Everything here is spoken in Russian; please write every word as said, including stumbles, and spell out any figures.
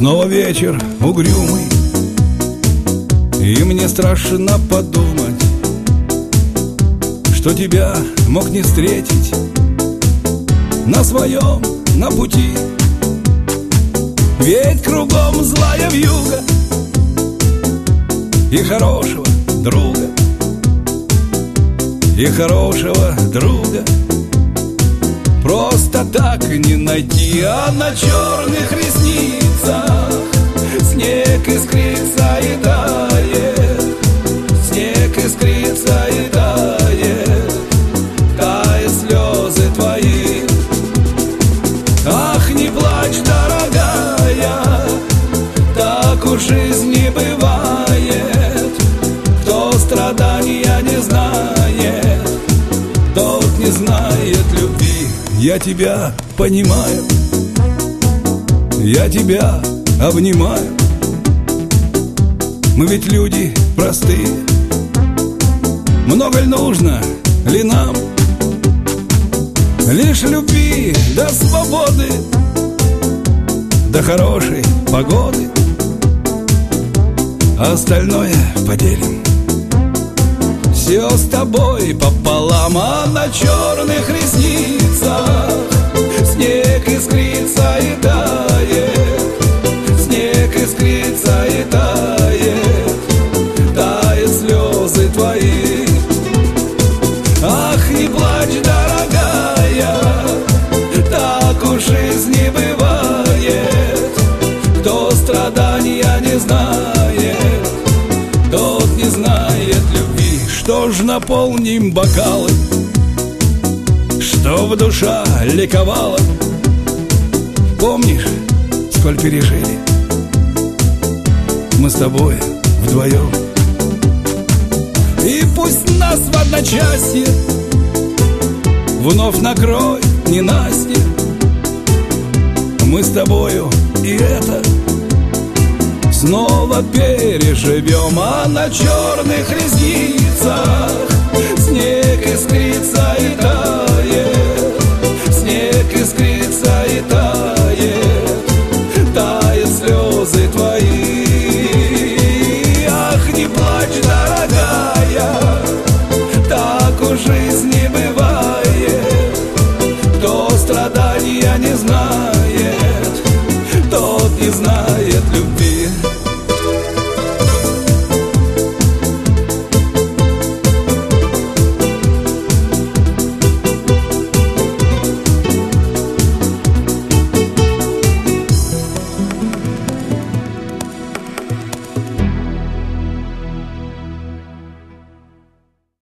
Снова вечер угрюмый, и мне страшно подумать, что тебя мог не встретить на своем, на пути. Ведь кругом злая вьюга и хорошего друга, и хорошего друга просто так не найти. А на черных ресницах снег искрится и тает, снег искрится и тает, тают слезы твои. Ах, не плачь, дорогая, так уж жизнь не бывает. Кто страдания не знает, тот не знает любви. Я тебя понимаю, я тебя обнимаю. Мы ведь люди простые, много ли нужно ли нам? Лишь любви до свободы, до хорошей погоды, а остальное поделим. Все с тобой пополам. А на черных ресницах снег искрится и тает, снег искрится и тает, тают слезы твои. Ах, не плачь, дорогая, так уж жизнь не бывает. Кто страдания не знает, тот не знает любви. Что ж, наполним бокалы, чтоб душа ликовала. Помнишь, сколь пережили мы с тобой вдвоем? И пусть нас в одночасье вновь накроет ненастье, мы с тобою и это снова переживем. А на черных ресницах снег искрится и тает, снег искрится и тает, тают слезы твои. Ах, не плачь, дорогая, так уж жизнь не бывает. Кто страдания не знает, тот не знает